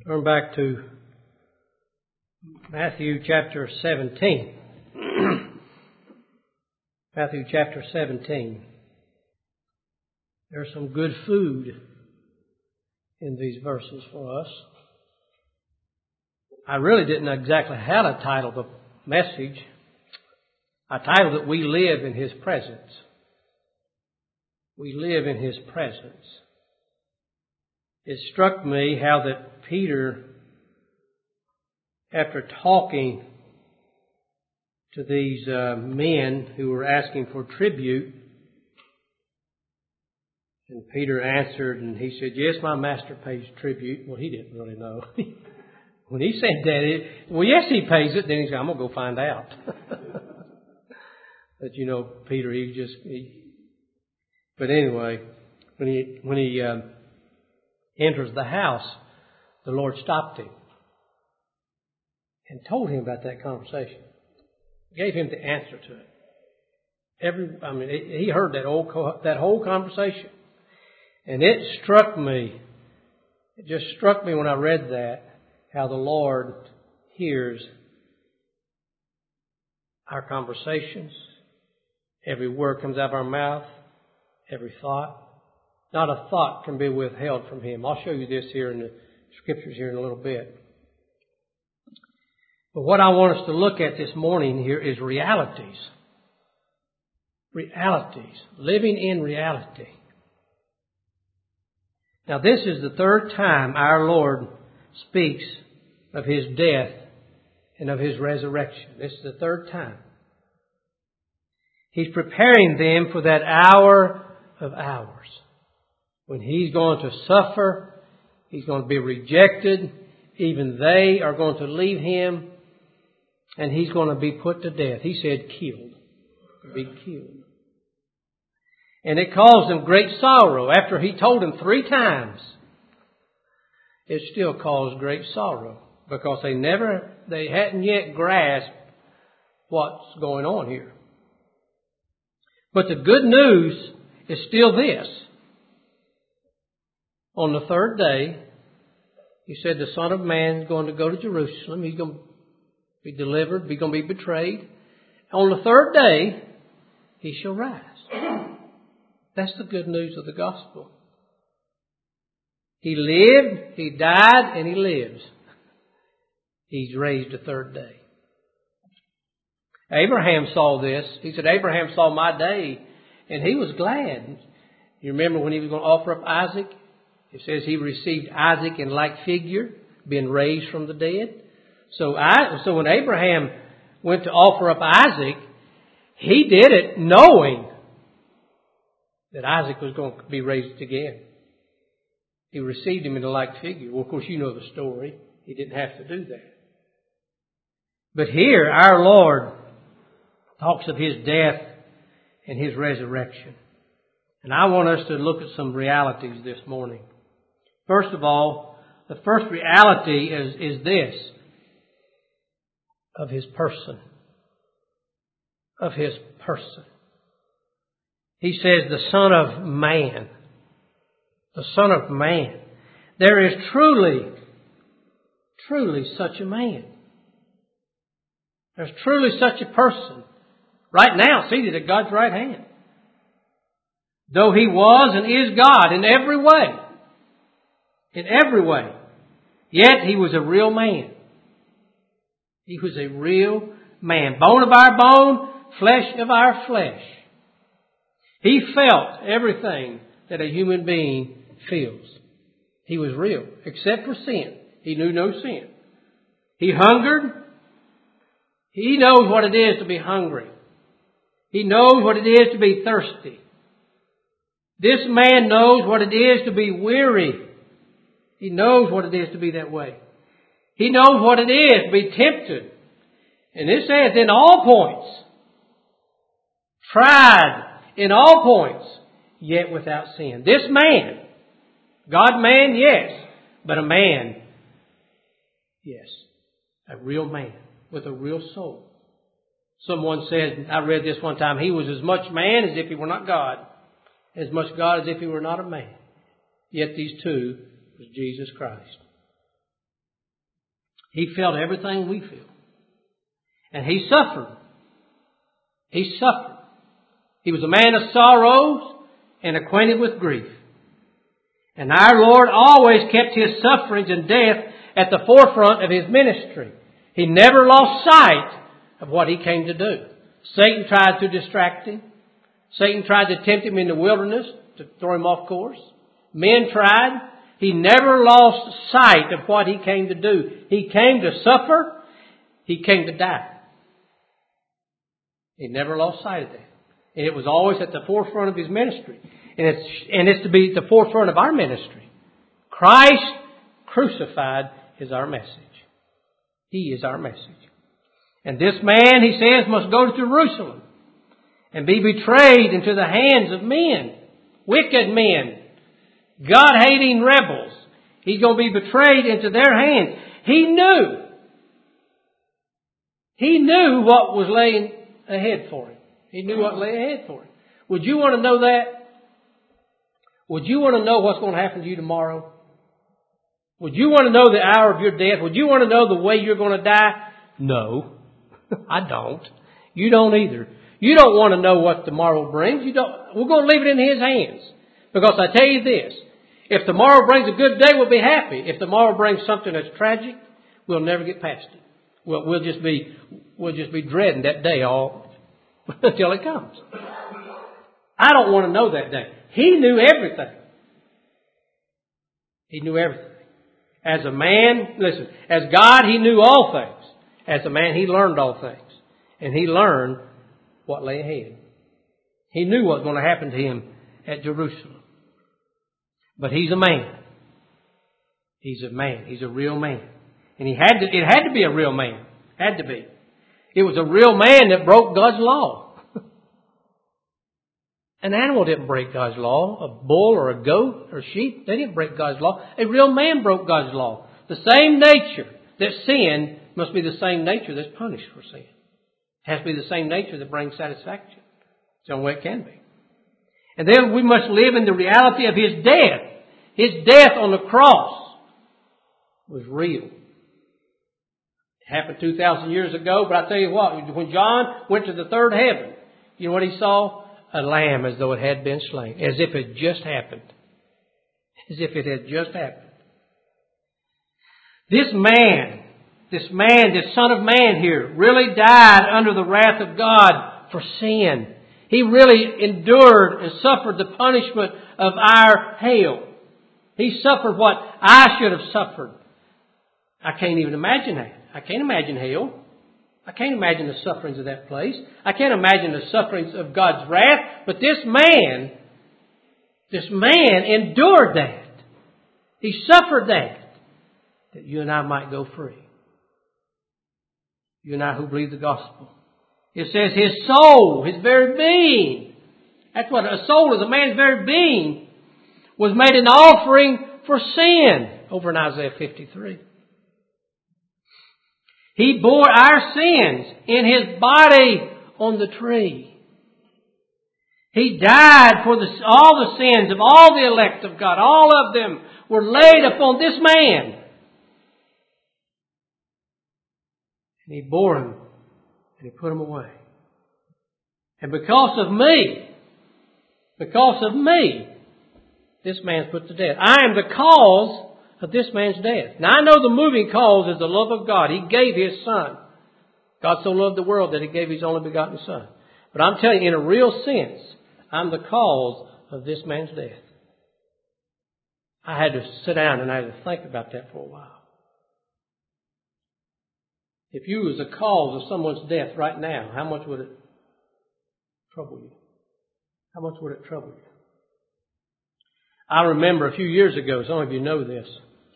Turn back to Matthew chapter 17. Matthew chapter 17. There's some good food in these verses for us. I really didn't exactly have a title of the message. I titled it, We Live in His Presence. We live in His presence. It struck me how that Peter, after talking to these men who were asking for tribute, and Peter answered and he said, yes, my master pays tribute. Well, he didn't really know. When he said that, well, yes, he pays it. Then he said, I'm going to go find out. But Peter, but anyway, when he enters the house, the Lord stopped him and told him about that conversation. Gave him the answer to it. He heard that whole conversation. And it just struck me when I read that, how the Lord hears our conversations. Every word comes out of our mouth, every thought. Not a thought can be withheld from Him. I'll show you this here in the Scriptures here in a little bit. But what I want us to look at this morning here is realities. Realities. Living in reality. Now this is the third time our Lord speaks of His death and of His resurrection. This is the third time. He's preparing them for that hour of hours, when He's going to suffer, He's going to be rejected, even they are going to leave Him, and He's going to be put to death. He said killed. Be killed. And it caused them great sorrow. After He told them 3 times, it still caused great sorrow, because they hadn't yet grasped what's going on here. But the good news is still this. On the third day, He said the Son of Man is going to go to Jerusalem. He's going to be delivered. He's going to be betrayed. On the third day, He shall rise. That's the good news of the gospel. He lived, He died, and He lives. He's raised the third day. Abraham saw this. He said, Abraham saw my day, and he was glad. You remember when he was going to offer up Isaac? It says he received Isaac in like figure, being raised from the dead. So when Abraham went to offer up Isaac, he did it knowing that Isaac was going to be raised again. He received him in a like figure. Well, of course, you know the story. He didn't have to do that. But here, our Lord talks of His death and His resurrection. And I want us to look at some realities this morning. First of all, the first reality is this, of His person. Of His person. He says the Son of Man. The Son of Man. There is truly such a man. There's truly such a person. Right now, seated at God's right hand. Though He was and is God in every way. In every way. Yet He was a real man. He was a real man. Bone of our bone, flesh of our flesh. He felt everything that a human being feels. He was real. Except for sin. He knew no sin. He hungered. He knows what it is to be hungry. He knows what it is to be thirsty. This man knows what it is to be weary. He knows what it is to be that way. He knows what it is to be tempted. And it says in all points. Tried in all points, yet without sin. This man, God-man, yes, but a man, yes, a real man with a real soul. Someone said, I read this one time, He was as much man as if He were not God, as much God as if He were not a man. Yet these two was Jesus Christ. He felt everything we feel. And He suffered. He suffered. He was a man of sorrows and acquainted with grief. And our Lord always kept His sufferings and death at the forefront of His ministry. He never lost sight of what He came to do. Satan tried to distract Him. Satan tried to tempt Him in the wilderness to throw Him off course. Men tried. He never lost sight of what He came to do. He came to suffer. He came to die. He never lost sight of that. And it was always at the forefront of His ministry. And it's to be at the forefront of our ministry. Christ crucified is our message. He is our message. And this man, He says, must go to Jerusalem and be betrayed into the hands of men, wicked men, God-hating rebels. He's going to be betrayed into their hands. He knew what was laying ahead for Him. He knew what lay ahead for Him. Would you want to know that? Would you want to know what's going to happen to you tomorrow? Would you want to know the hour of your death? Would you want to know the way you're going to die? No, I don't. You don't either. You don't want to know what tomorrow brings. We're going to leave it in His hands. Because I tell you this, if tomorrow brings a good day, we'll be happy. If tomorrow brings something that's tragic, we'll never get past it. We'll just be dreading that day all until it comes. I don't want to know that day. He knew everything. He knew everything. As a man, listen, as God, He knew all things. As a man, He learned all things. And He learned what lay ahead. He knew what was going to happen to Him at Jerusalem. But He's a man. He's a man. He's a real man. And it had to be a real man. Had to be. It was a real man that broke God's law. An animal didn't break God's law. A bull or a goat or sheep, they didn't break God's law. A real man broke God's law. The same nature that sinned must be the same nature that's punished for sin. It has to be the same nature that brings satisfaction. It's the only way it can be. And then we must live in the reality of His death. His death on the cross was real. It happened 2,000 years ago, but I tell you what, when John went to the third heaven, you know what he saw? A lamb as though it had been slain. As if it just happened. As if it had just happened. This Son of Man here, really died under the wrath of God for sin. He really endured and suffered the punishment of our hell. He suffered what I should have suffered. I can't even imagine that. I can't imagine hell. I can't imagine the sufferings of that place. I can't imagine the sufferings of God's wrath. But this man endured that. He suffered that you and I might go free. You and I who believe the gospel. It says His soul, His very being. That's what a soul is, a man's very being, was made an offering for sin. Over in Isaiah 53. He bore our sins in His body on the tree. He died for all the sins of all the elect of God. All of them were laid upon this man. And He bore them and He put them away. And because of me, this man's put to death. I am the cause of this man's death. Now I know the moving cause is the love of God. He gave His Son. God so loved the world that He gave His only begotten Son. But I'm telling you, in a real sense, I'm the cause of this man's death. I had to sit down and I had to think about that for a while. If you was the cause of someone's death right now, how much would it trouble you? How much would it trouble you? I remember a few years ago, some of you know this,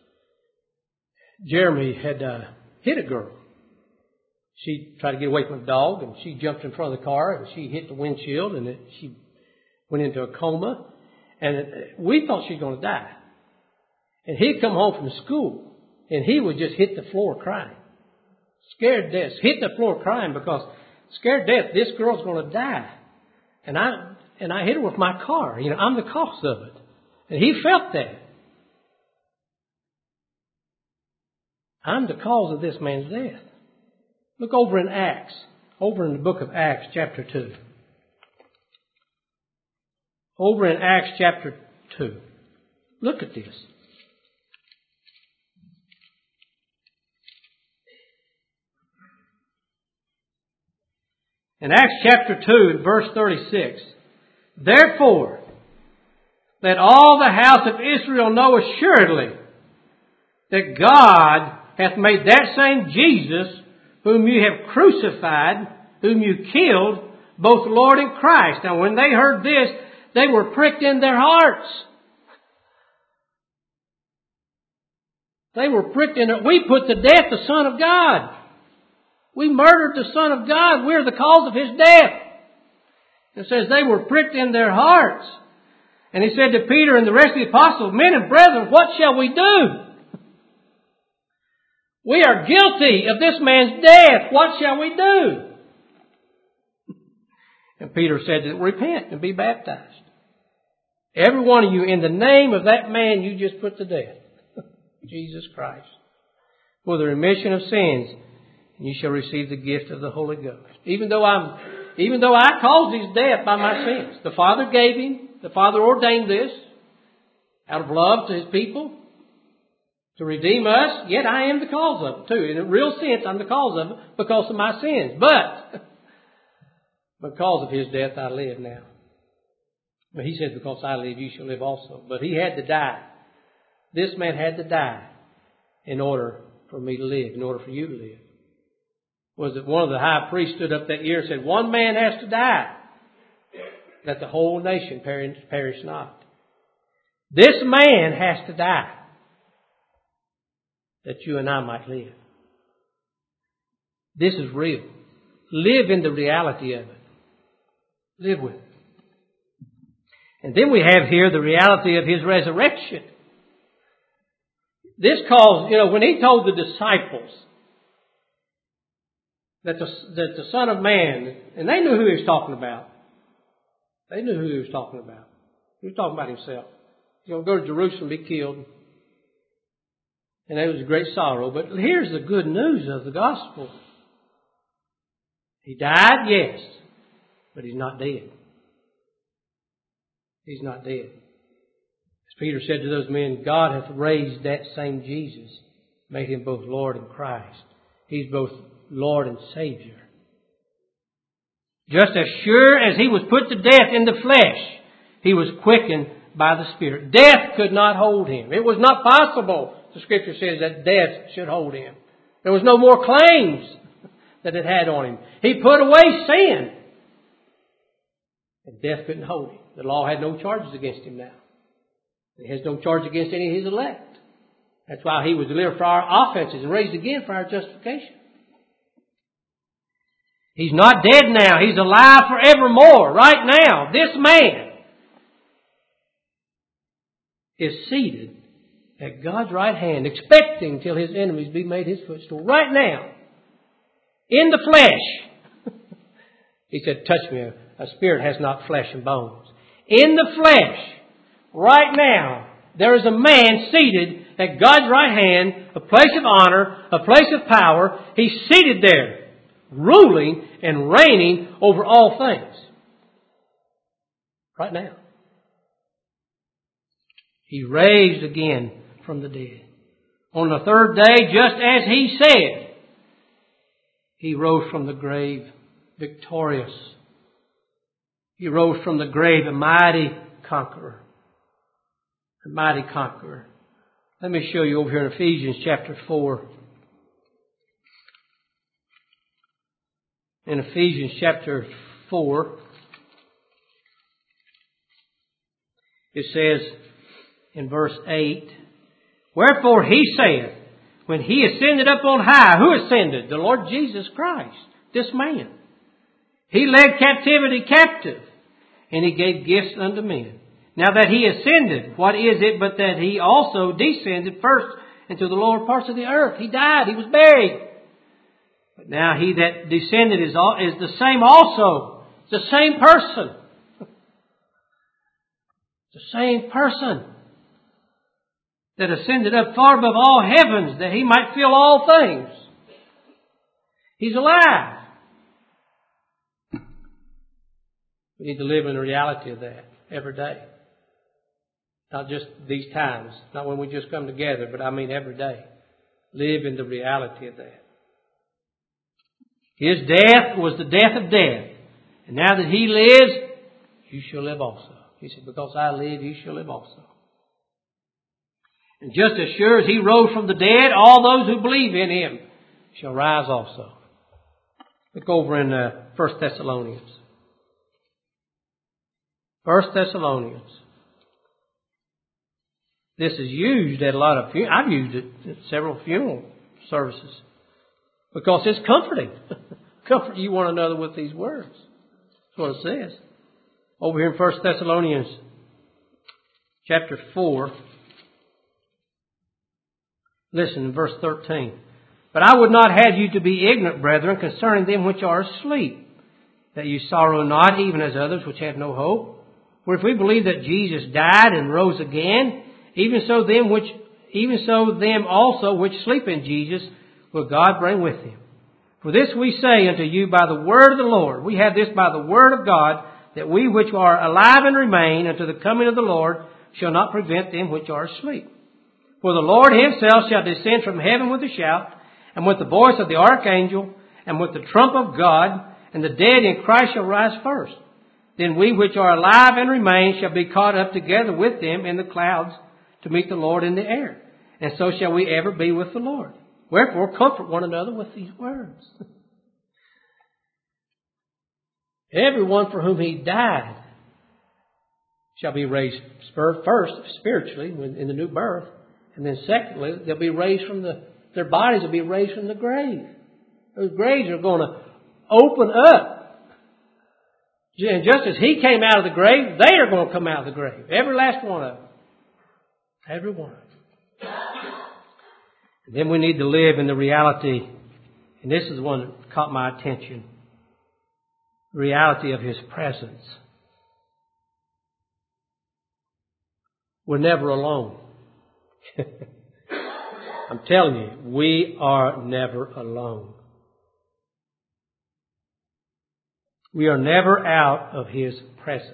Jeremy had hit a girl. She tried to get away from a dog and she jumped in front of the car and she hit the windshield and she went into a coma. And we thought she was going to die. And he'd come home from school and he would just hit the floor crying. Scared to death. Hit the floor crying because scared to death, this girl's going to die. And I hit her with my car. You know, I'm the cause of it. And he felt that. I'm the cause of this man's death. Look over in Acts, over in the book of Acts chapter 2. Over in Acts chapter 2. Look at this. In Acts chapter 2, verse 36, therefore, let all the house of Israel know assuredly that God hath made that same Jesus, whom you have crucified, whom you killed, both Lord and Christ. Now when they heard this, they were pricked in their hearts. They were pricked in their... We put to death the Son of God. We murdered the Son of God. We're the cause of His death. It says they were pricked in their hearts. And He said to Peter and the rest of the apostles, men and brethren, what shall we do? We are guilty of this man's death. What shall we do? And Peter said, repent and be baptized. Every one of you in the name of that man you just put to death, Jesus Christ, for the remission of sins, and you shall receive the gift of the Holy Ghost. Even though I caused his death by my sins, the Father gave him, the Father ordained this out of love to His people to redeem us, yet I am the cause of it too. In a real sense, I'm the cause of it because of my sins. But because of His death, I live now. But He said, because I live, you shall live also. But He had to die. This man had to die in order for me to live, in order for you to live. Was that one of the high priests stood up that year and said, one man has to die, that the whole nation perish not. This man has to die, that you and I might live. This is real. Live in the reality of it. Live with it. And then we have here the reality of His resurrection. This calls, when He told the disciples that the Son of Man, and they knew who He was talking about. They knew who He was talking about. He was talking about Himself. He's going to go to Jerusalem, be killed. And that was a great sorrow. But here's the good news of the gospel. He died, yes, but He's not dead. He's not dead. As Peter said to those men, God hath raised that same Jesus, made Him both Lord and Christ. He's both Lord and Savior. Just as sure as He was put to death in the flesh, He was quickened by the Spirit. Death could not hold Him. It was not possible, the Scripture says, that death should hold Him. There was no more claims that it had on Him. He put away sin. And death couldn't hold Him. The law had no charges against Him now. It has no charge against any of His elect. That's why He was delivered for our offenses and raised again for our justification. He's not dead now. He's alive forevermore. Right now, this man is seated at God's right hand, expecting till His enemies be made His footstool. Right now, in the flesh. He said, touch me. A spirit has not flesh and bones. In the flesh, right now, there is a man seated at God's right hand, a place of honor, a place of power. He's seated there, ruling and reigning over all things. Right now. He raised again from the dead. On the third day, just as He said, He rose from the grave victorious. He rose from the grave a mighty conqueror. A mighty conqueror. Let me show you over here in Ephesians chapter 4. In Ephesians chapter 4, it says in verse 8, wherefore He saith, when He ascended up on high, who ascended? The Lord Jesus Christ, this man. He led captivity captive, and He gave gifts unto men. Now that He ascended, what is it but that He also descended first into the lower parts of the earth? He died. He was buried. But now He that descended is the same also. The same person. The same person that ascended up far above all heavens, that He might fill all things. He's alive. We need to live in the reality of that every day. Not just these times, not when we just come together, but I mean every day. Live in the reality of that. His death was the death of death. And now that He lives, you shall live also. He said, because I live, you shall live also. And just as sure as He rose from the dead, all those who believe in Him shall rise also. Look over in 1 Thessalonians. 1 Thessalonians. This is used at a lot of funerals. I've used it at several funeral services. Because it's comforting. Comfort you one another with these words. That's what it says. Over here in 1 Thessalonians chapter 4. Listen in verse 13. But I would not have you to be ignorant, brethren, concerning them which are asleep, that you sorrow not, even as others which have no hope. For if we believe that Jesus died and rose again, even so them also which sleep in Jesus will God bring with Him. For this we say unto you by the word of the Lord. We have this by the word of God, that we which are alive and remain unto the coming of the Lord shall not prevent them which are asleep. For the Lord Himself shall descend from heaven with a shout, and with the voice of the archangel, and with the trump of God, and the dead in Christ shall rise first. Then we which are alive and remain shall be caught up together with them in the clouds to meet the Lord in the air. And so shall we ever be with the Lord. Wherefore, comfort one another with these words. Everyone for whom He died shall be raised first spiritually in the new birth. And then secondly, they'll be raised from their bodies will be raised from the grave. Those graves are going to open up. And just as He came out of the grave, they are going to come out of the grave. Every last one of them. Every one of them. And then we need to live in the reality, and this is the one that caught my attention, the reality of His presence. We're never alone. I'm telling you, we are never alone. We are never out of His presence.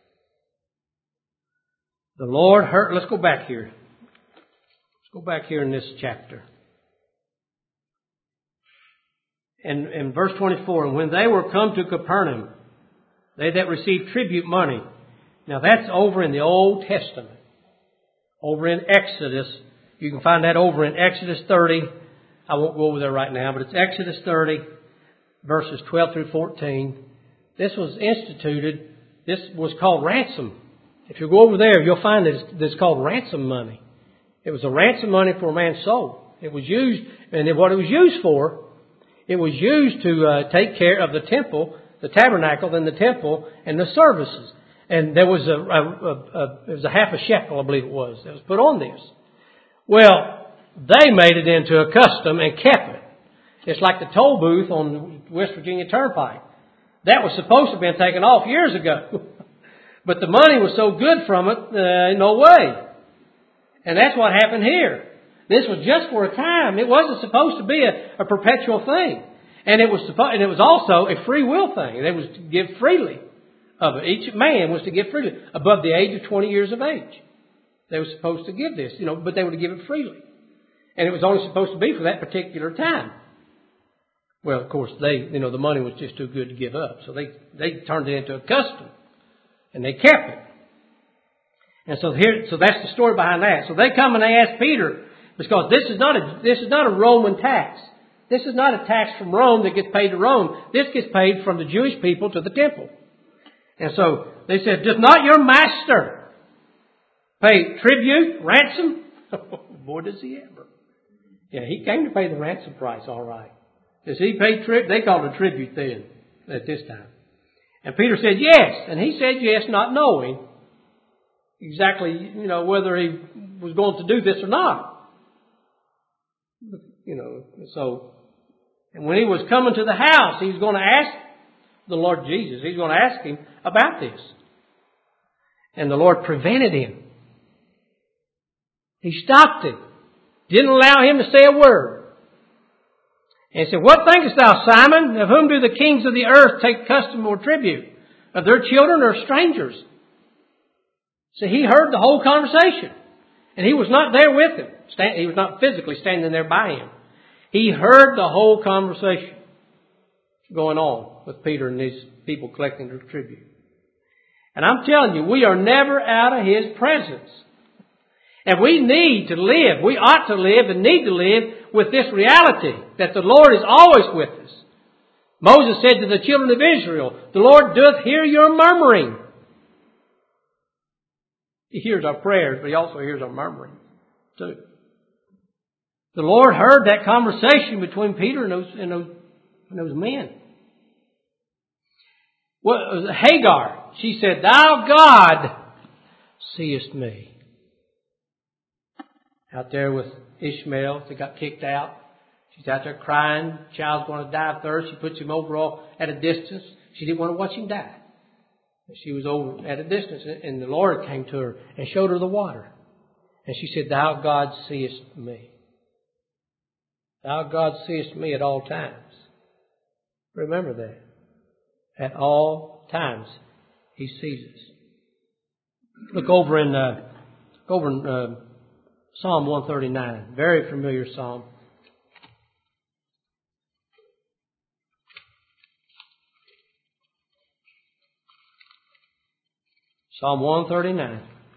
The Lord heard, let's go back here. Let's go back here in this chapter. And in verse 24, and when they were come to Capernaum, they that received tribute money. Now that's over in the Old Testament. Over in Exodus. You can find that over in Exodus 30. I won't go over there right now, but it's Exodus 30, verses 12 through 14. This was instituted. This was called ransom. If you go over there, you'll find that it's called ransom money. It was a ransom money for a man's soul. It was used, and what it was used for, it was used to take care of the temple, the tabernacle, and the temple, and the services. And there was a half a shekel, I believe it was, that was put on this. Well, they made it into a custom and kept it. It's like the toll booth on the West Virginia Turnpike. That was supposed to have been taken off years ago. But the money was so good from it, no way. And that's what happened here. This was just for a time. It wasn't supposed to be a perpetual thing. And it was also a free will thing. They was to give freely of it. Each man was to give freely above the age of 20 years of age. They were supposed to give this, but they were to give it freely. And it was only supposed to be for that particular time. Well, of course, the money was just too good to give up. So they turned it into a custom. And they kept it. And so that's the story behind that. So they come and they ask Peter, because this is not a Roman tax. This is not a tax from Rome that gets paid to Rome. This gets paid from the Jewish people to the temple. And so they said, does not your master pay tribute, ransom? Boy, does he ever. Yeah, he came to pay the ransom price, all right. Does he pay tribute? They called it tribute then, at this time. And Peter said yes. And he said yes, not knowing exactly, whether he was going to do this or not. And when he was coming to the house, he was going to ask the Lord Jesus. He's going to ask Him about this. And the Lord prevented him He stopped him. Didn't allow him to say a word. And he said, "What thinkest thou, Simon? Of whom do the kings of the earth take custom or tribute? Of their children or strangers?" So he heard the whole conversation. And he was not there with him. He was not physically standing there by him. He heard the whole conversation going on with Peter and these people collecting their tribute. And I'm telling you, we are never out of His presence. And we need to live, we ought to live and need to live with this reality that the Lord is always with us. Moses said to the children of Israel, "The Lord doth hear your murmuring." He hears our prayers, but He also hears our murmuring too. The Lord heard that conversation between Peter and those men. Well, Hagar, she said, "Thou God seest me." Out there with Ishmael, they got kicked out. She's out there crying. Child's going to die of thirst. She puts him over at a distance. She didn't want to watch him die. She was over at a distance, and the Lord came to her and showed her the water. And she said, "Thou God seest me. Thou God seest me at all times." Remember that. At all times, He sees us. Look over in Psalm 139. Very familiar psalm. Psalm 139.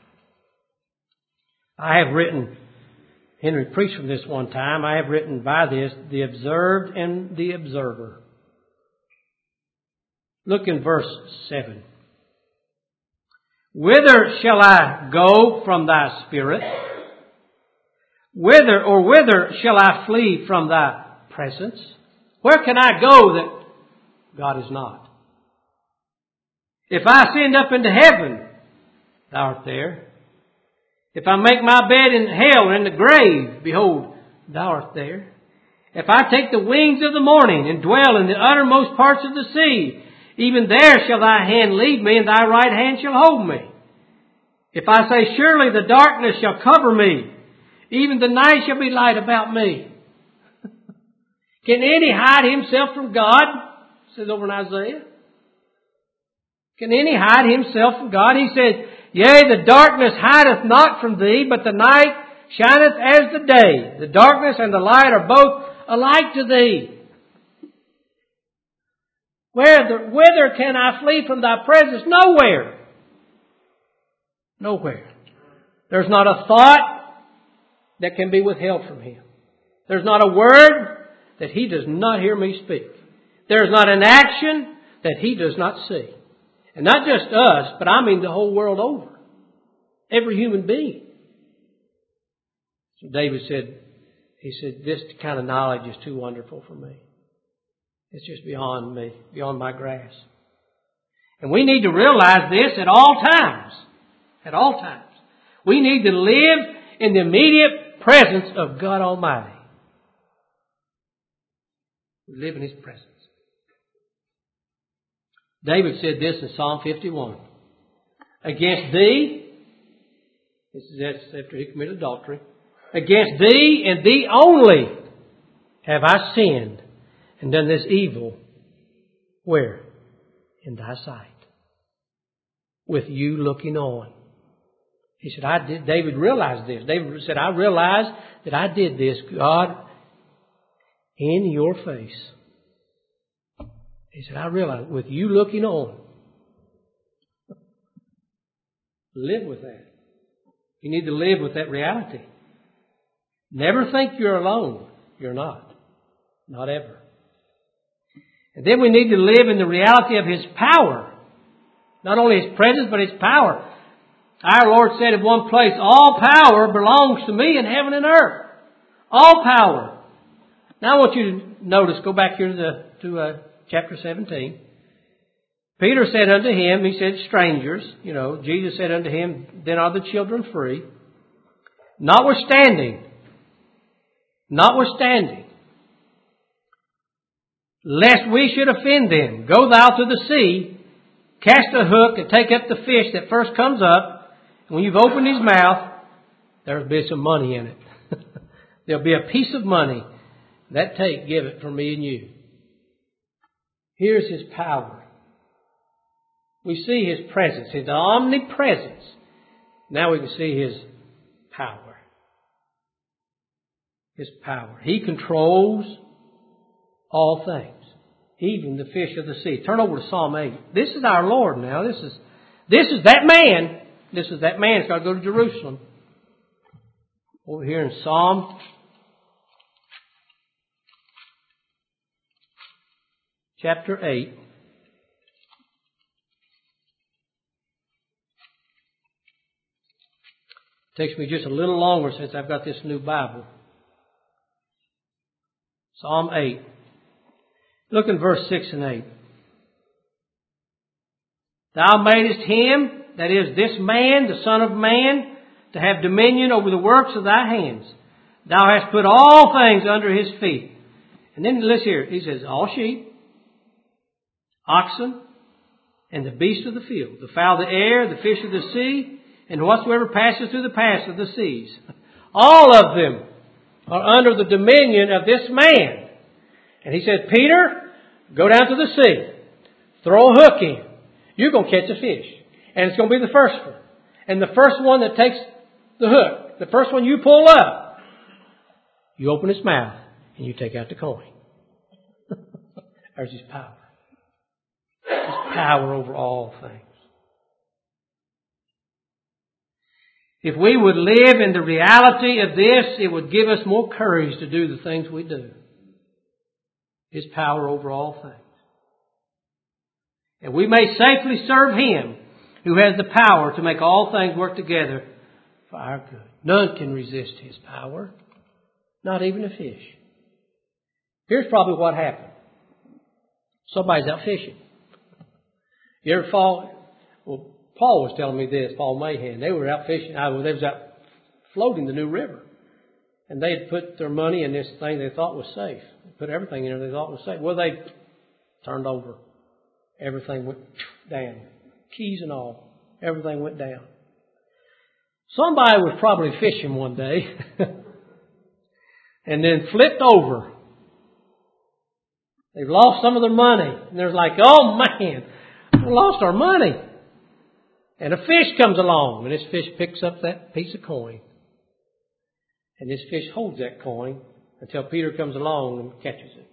I have written, Henry preached from this one time, I have written by this, the observed and the observer. Look in verse 7. "Whither shall I go from Thy Spirit? Whither shall I flee from Thy presence? Where can I go that God is not? If I ascend up into heaven, Thou art there. If I make my bed in hell and in the grave, behold, Thou art there. If I take the wings of the morning and dwell in the uttermost parts of the sea, even there shall Thy hand lead me, and Thy right hand shall hold me. If I say, surely the darkness shall cover me, even the night shall be light about me." Can any hide himself from God? It says over in Isaiah. Can any hide himself from God? He says, "Yea, the darkness hideth not from Thee, but the night shineth as the day. The darkness and the light are both alike to Thee." Whither can I flee from Thy presence? Nowhere. Nowhere. There's not a thought that can be withheld from Him. There's not a word that He does not hear me speak. There's not an action that He does not see. And not just us, but I mean the whole world over. Every human being. So David said, "This kind of knowledge is too wonderful for me. It's just beyond me, beyond my grasp." And we need to realize this at all times. At all times. We need to live in the immediate presence of God Almighty. We live in His presence. David said this in Psalm 51. "Against Thee," that's after he committed adultery, "against Thee and Thee only have I sinned and done this evil." Where? In Thy sight. With You looking on. He said, David realized this. David said, "I realized that I did this, God, in Your face." He said, "I realized with You looking on." Live with that. You need to live with that reality. Never think you're alone. You're not. Not ever. And then we need to live in the reality of His power. Not only His presence, but His power. Our Lord said in one place, "All power belongs to Me in heaven and earth." All power. Now I want you to notice, go back here to chapter 17. Peter said unto him, he said, strangers. Jesus said unto him, "Then are the children free?" Notwithstanding, lest we should offend them, go thou to the sea, cast a hook, and take up the fish that first comes up. And when you've opened his mouth, there'll be some money in it. There'll be a piece of money. That take, give it for me and you. Here's His power. We see His presence, His omnipresence. Now we can see His power. His power. He controls all things, even the fish of the sea. Turn over to Psalm 8. This is our Lord now. This is that man. This is that man. He's got to go to Jerusalem. Over here in Psalm chapter 8. Takes me just a little longer since I've got this new Bible. Psalm 8. Look in verse 6 and 8. Thou madest him, that is, this man, the Son of Man, to have dominion over the works of thy hands. Thou hast put all things under his feet. And then listen here. He says, all sheep, oxen, and the beasts of the field, the fowl of the air, the fish of the sea, and whatsoever passes through the paths of the seas. All of them are under the dominion of this man. And he said, Peter, go down to the sea. Throw a hook in. You're going to catch a fish. And it's going to be the first one. And the first one that takes the hook, the first one you pull up, you open his mouth and you take out the coin. There's His power. His power over all things. If we would live in the reality of this, it would give us more courage to do the things we do. His power over all things. And we may safely serve Him who has the power to make all things work together for our good. None can resist His power. Not even a fish. Here's probably what happened. Somebody's out fishing. You ever fall? Well, Paul was telling me this, Paul Mahan. They were out fishing. They was out floating the New River. And they had put their money in this thing they thought was safe. They put everything in there they thought was safe. Well, they turned over. Everything went down. Keys and all. Everything went down. Somebody was probably fishing one day and then flipped over. They've lost some of their money. And they're like, oh man, we lost our money. And a fish comes along and this fish picks up that piece of coin. And this fish holds that coin until Peter comes along and catches it.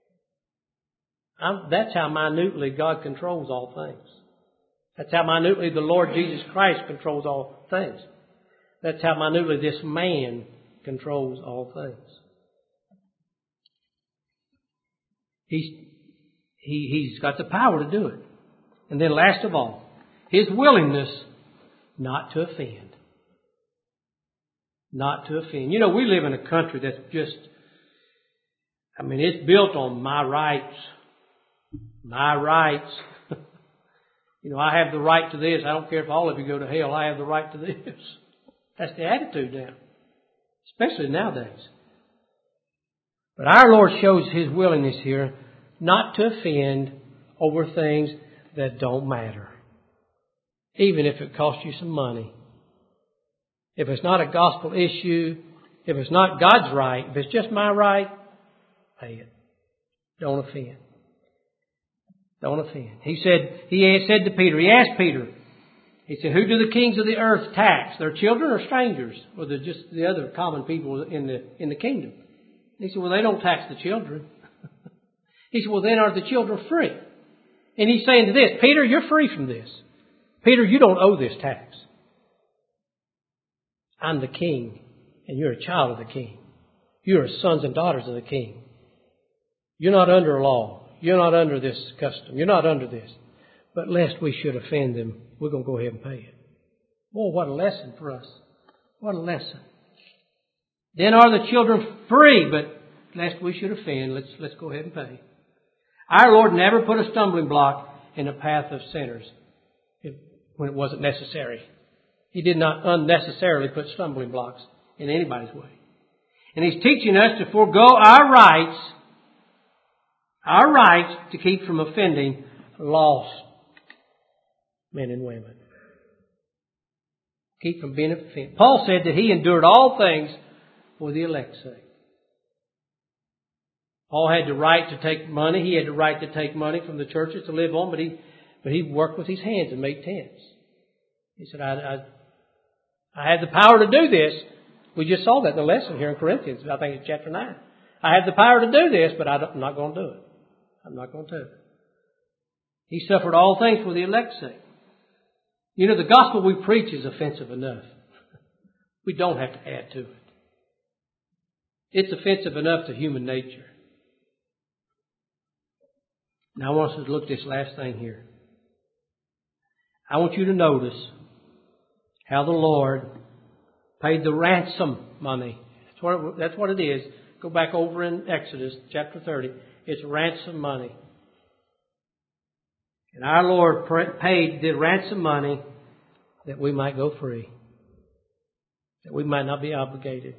That's how minutely God controls all things. That's how minutely the Lord Jesus Christ controls all things. That's how minutely this man controls all things. He's got the power to do it. And then last of all, His willingness not to offend. Not to offend. You know, we live in a country that's just, it's built on my rights. My rights. You know, I have the right to this. I don't care if all of you go to hell. I have the right to this. That's the attitude now. Especially nowadays. But our Lord shows His willingness here not to offend over things that don't matter. Even if it costs you some money. If it's not a gospel issue, if it's not God's right, if it's just my right, pay it. Don't offend. Don't offend. He said to Peter, he asked Peter, he said, who do the kings of the earth tax? Their children or strangers? Or they're just the other common people in the kingdom? He said, well, they don't tax the children. He said, well, then are the children free? And he's saying to this, Peter, you're free from this. Peter, you don't owe this tax. I'm the king, and you're a child of the king. You are sons and daughters of the king. You're not under law. You're not under this custom. You're not under this. But lest we should offend them, we're going to go ahead and pay it. Boy, what a lesson for us. What a lesson. Then are the children free, but lest we should offend, let's go ahead and pay. Our Lord never put a stumbling block in the path of sinners when it wasn't necessary. He did not unnecessarily put stumbling blocks in anybody's way. And He's teaching us to forego our rights to keep from offending lost men and women. Keep from being offended. Paul said that he endured all things for the elect's sake. Paul had the right to take money. He had the right to take money from the churches to live on, but he worked with his hands and made tents. He said, I had the power to do this. We just saw that in the lesson here in Corinthians. I think it's chapter 9. I have the power to do this, but I'm not going to do it. I'm not going to do it. He suffered all things for the elect's sake. You know, the gospel we preach is offensive enough. We don't have to add to it. It's offensive enough to human nature. Now I want us to look at this last thing here. I want you to notice how the Lord paid the ransom money. That's what it is. Go back over in Exodus chapter 30. It's ransom money. And our Lord paid the ransom money that we might go free. That we might not be obligated.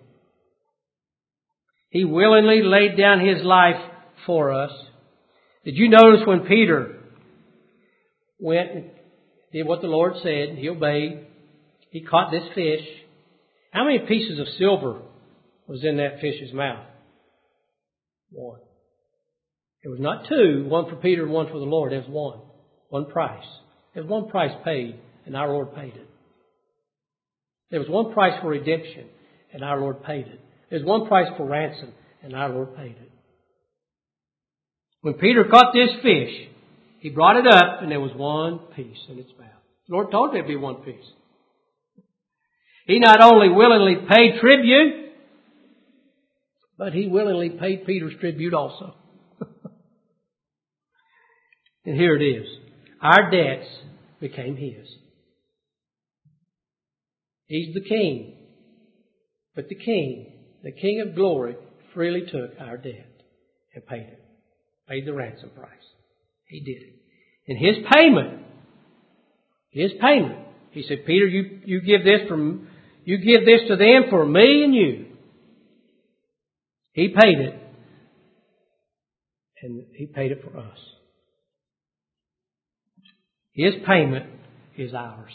He willingly laid down His life for us. Did you notice when Peter went and did what the Lord said? He obeyed. He caught this fish. How many pieces of silver was in that fish's mouth? One. It was not two, one for Peter and one for the Lord. It was one. One price. There was one price paid, and our Lord paid it. There was one price for redemption, and our Lord paid it. There was one price for ransom, and our Lord paid it. When Peter caught this fish, he brought it up, and there was one piece in its mouth. The Lord told there to be one piece. He not only willingly paid tribute, but He willingly paid Peter's tribute also. And here it is. Our debts became His. He's the King. But the King of glory, freely took our debt and paid it. Paid the ransom price. He did it. And His payment, He said, Peter, you give this to them for me and you. He paid it. And He paid it for us. His payment is ours.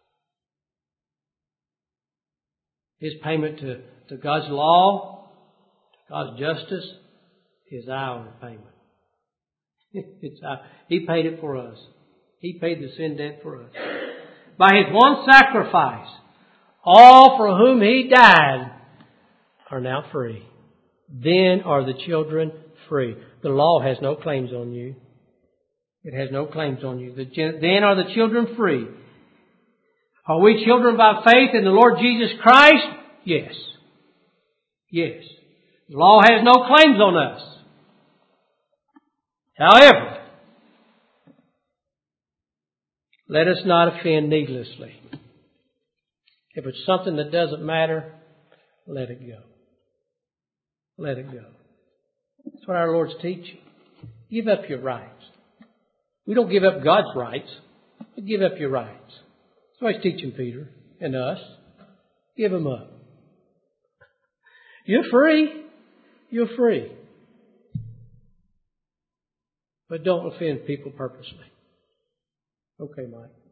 His payment to God's law, to God's justice, is our payment. He paid it for us. He paid the sin debt for us. By His one sacrifice, all for whom He died are now free. Then are the children free. The law has no claims on you. It has no claims on you. Then are the children free. Are we children by faith in the Lord Jesus Christ? Yes. Yes. The law has no claims on us. However, let us not offend needlessly. If it's something that doesn't matter, let it go. Let it go. That's what our Lord's teaching. Give up your rights. We don't give up God's rights. We give up your rights. That's why He's teaching Peter and us. Give them up. You're free. You're free. But don't offend people purposely. Okay, Mike.